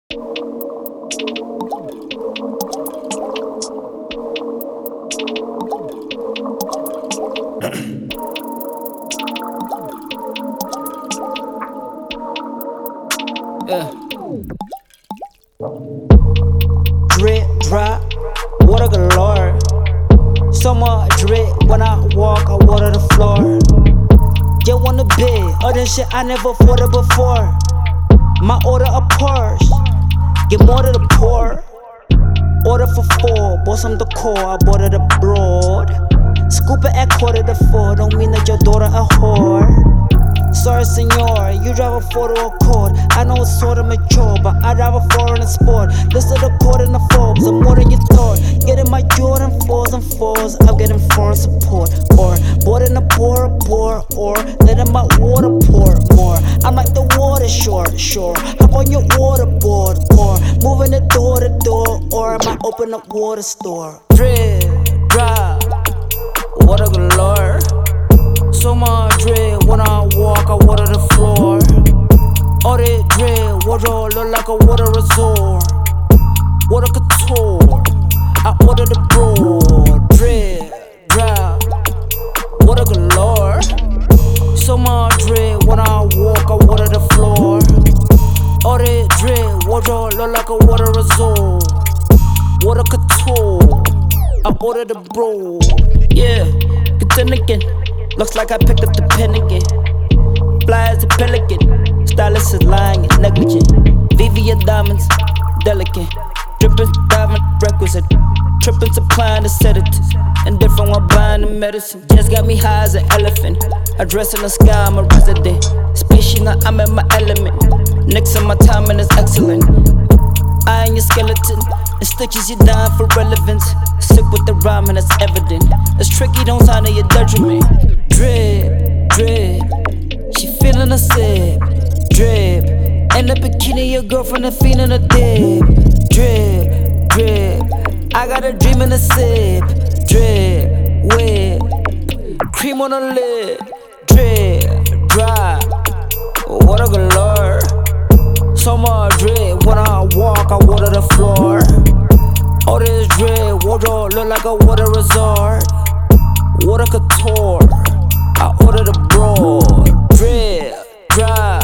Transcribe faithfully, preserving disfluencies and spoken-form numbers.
Yeah. Drip, drop, water galore. So much drip when I walk, I water the floor. Get on the bed, other shit I never thought of before. My order a Porsche, get more to the poor. Order for four, bought some decor, I bought it abroad. Scoop it at quarter to four, don't mean that your daughter a whore. Sorry, senor, you drive a Ford or Accord. I know it's sorta mature, but I drive a foreign sport. Listen to the court in the Forbes, I'm more than you thought. Getting my Jordan fours and fours, I'm getting foreign support. Or bought in the poor, poor, or letting my water pour more. I'm like the water short, sure. Hop on your waterboard, or moving the door to door, or I might open up water store. Drip, drop, water galore. So much drip when I walk, I water the floor. All that drip, water look like a water resort. Water couture, I order the broad. Drip, drop, water galore. So much drip when I walk, I water the floor. All that drip, water look like a water resort. Water couture, I order the broad. Yeah, good then again. Looks like I picked up the pen again. Fly as a pelican. Stylist is lying and negligent. Vivian diamonds, delicate. Dripping diamond requisite. Tripping supplying the sedatives. Indifferent while buying the medicine. Just got me high as an elephant. I dress in the sky, I'm a resident. Species, now I'm in my element. Next in my timing is excellent. I ain't your skeleton. And stitches you down for relevance. Sick with the rhyme and it's evident. It's tricky, don't sign to your detriment. Drip, drip, she feeling a sip. Drip, in the bikini, your girlfriend is feeling a dip. Drip, drip, I got a dream in a sip. Drip, whip, cream on the lid. Drip, dry, water galore. So much drip when I walk, I water the floor. All this drip, water look like a water resort. Water couture, I order the broad. Drip, dry,